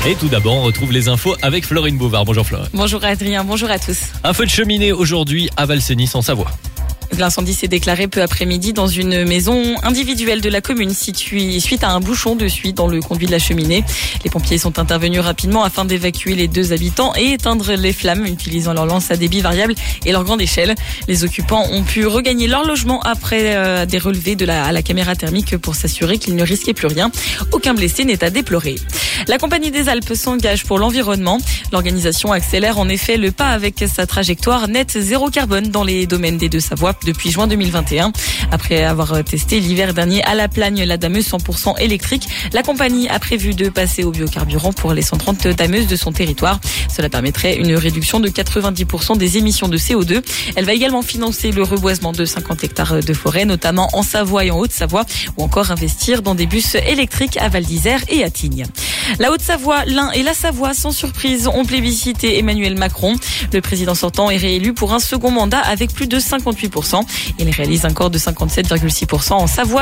Et tout d'abord, on retrouve les infos avec Florine Bouvard. Bonjour Florine. Bonjour Adrien, bonjour à tous. Un feu de cheminée aujourd'hui à Valsenis en Savoie. L'incendie s'est déclaré peu après-midi dans une maison individuelle de la commune située suite à un bouchon de suie dans le conduit de la cheminée. Les pompiers sont intervenus rapidement afin d'évacuer les 2 habitants et éteindre les flammes utilisant leur lance à débit variable et leur grande échelle. Les occupants ont pu regagner leur logement après des relevés à la caméra thermique pour s'assurer qu'ils ne risquaient plus rien. Aucun blessé n'est à déplorer. La Compagnie des Alpes s'engage pour l'environnement. L'organisation accélère en effet le pas avec sa trajectoire net zéro carbone dans les domaines des Deux-Savoie depuis juin 2021. Après avoir testé l'hiver dernier à La Plagne la dameuse 100% électrique, la compagnie a prévu de passer au biocarburant pour les 130 dameuses de son territoire. Cela permettrait une réduction de 90% des émissions de CO2. Elle va également financer le reboisement de 50 hectares de forêt, notamment en Savoie et en Haute-Savoie, ou encore investir dans des bus électriques à Val d'Isère et à Tignes. La Haute-Savoie, l'Ain et la Savoie, sans surprise, ont plébiscité Emmanuel Macron. Le président sortant est réélu pour un second mandat avec plus de 58%. Il réalise un score de 57,6% en Savoie,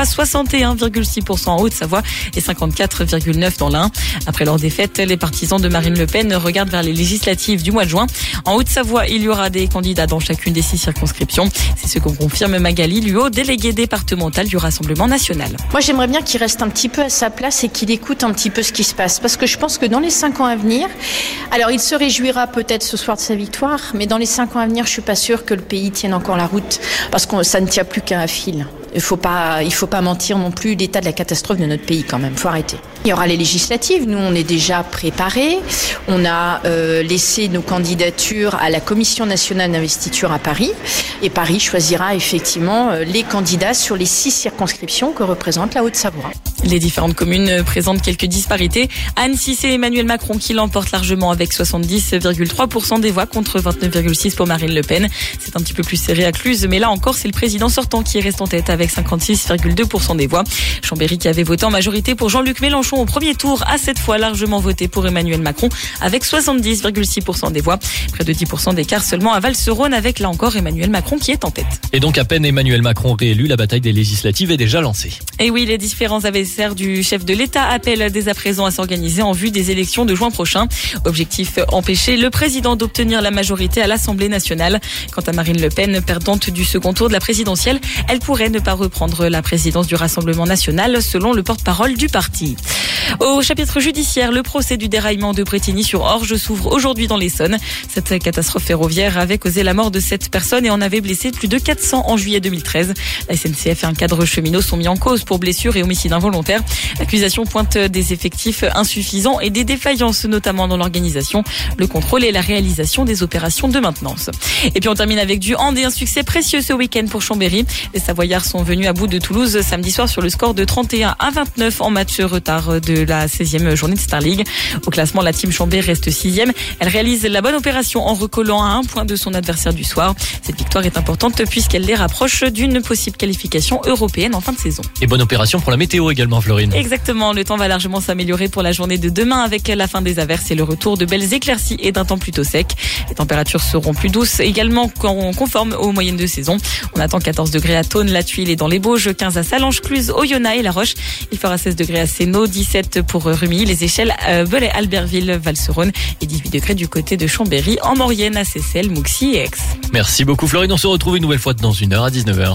61,6% en Haute-Savoie et 54,9% dans l'Ain. Après leur défaite, les partisans de Marine Le Pen regardent vers les législatives du mois de juin. En Haute-Savoie, il y aura des candidats dans chacune des 6 circonscriptions. C'est ce qu'on confirme Magali Luot, déléguée départementale du Rassemblement national. Moi, j'aimerais bien qu'il reste un petit peu à sa place et qu'il écoute un petit peu ce qui se passe. Parce que je pense que dans les 5 ans à venir, alors il se réjouira peut-être ce soir de sa victoire, mais dans les 5 ans à venir, je suis pas sûre que le pays tienne encore la route, parce que ça ne tient plus qu'à un fil. Il faut pas mentir non plus l'état de la catastrophe de notre pays quand même. Faut arrêter. Il y aura les législatives. Nous, on est déjà préparés. On a laissé nos candidatures à la Commission nationale d'investiture à Paris. Et Paris choisira effectivement les candidats sur les 6 circonscriptions que représente la Haute-Savoie. Les différentes communes présentent quelques disparités. Annecy, c'est Emmanuel Macron qui l'emporte largement avec 70,3% des voix contre 29,6% pour Marine Le Pen. C'est un petit peu plus serré à Cluse, mais là encore, c'est le président sortant qui reste en tête avec 56,2% des voix. Chambéry, qui avait voté en majorité pour Jean-Luc Mélenchon au premier tour, a cette fois largement voté pour Emmanuel Macron avec 70,6% des voix. Près de 10% d'écart seulement à Val-de-Saône avec là encore Emmanuel Macron qui est en tête. Et donc à peine Emmanuel Macron réélu, la bataille des législatives est déjà lancée. Et oui, les différents adversaires du chef de l'État appellent dès à présent à s'organiser en vue des élections de juin prochain. Objectif, empêcher le président d'obtenir la majorité à l'Assemblée nationale. Quant à Marine Le Pen, perdante du second tour de la présidentielle, elle pourrait ne pas reprendre la présidence du Rassemblement national selon le porte-parole du parti. Au chapitre judiciaire, le procès du déraillement de Brétigny-sur-Orge s'ouvre aujourd'hui dans l'Essonne. Cette catastrophe ferroviaire avait causé la mort de 7 personnes et en avait blessé plus de 400 en juillet 2013. La SNCF et un cadre cheminot sont mis en cause pour blessures et homicide involontaire. L'accusation pointe des effectifs insuffisants et des défaillances, notamment dans l'organisation, le contrôle et la réalisation des opérations de maintenance. Et puis on termine avec du hand et un succès précieux ce week-end pour Chambéry. Les Savoyards sont venus à bout de Toulouse samedi soir sur le score de 31-29 en match retard de la 16e journée de Star League. Au classement, la team Chambéry reste 6e. Elle réalise la bonne opération en recollant à 1 point de son adversaire du soir. Cette victoire est importante puisqu'elle les rapproche d'une possible qualification européenne en fin de saison. Et bonne opération pour la météo également, Florine. Exactement, le temps va largement s'améliorer pour la journée de demain avec la fin des averses et le retour de belles éclaircies et d'un temps plutôt sec. Les températures seront plus douces, également conformes aux moyennes de saison. On attend 14 degrés à Thônes, La Tuile et dans les Bauges, 15 à Sallanches, Cluse, Oyonnax et La Roche. Il fera 16 degrés à Sénaux, 17 pour Rumilly, Les Échelles, Belay, Albertville, Val-de-Saône et 18 degrés du côté de Chambéry, en Maurienne, à Seyssel, Mouxy et Aix. Merci beaucoup Florine, on se retrouve une nouvelle fois dans 1 heure à 19h.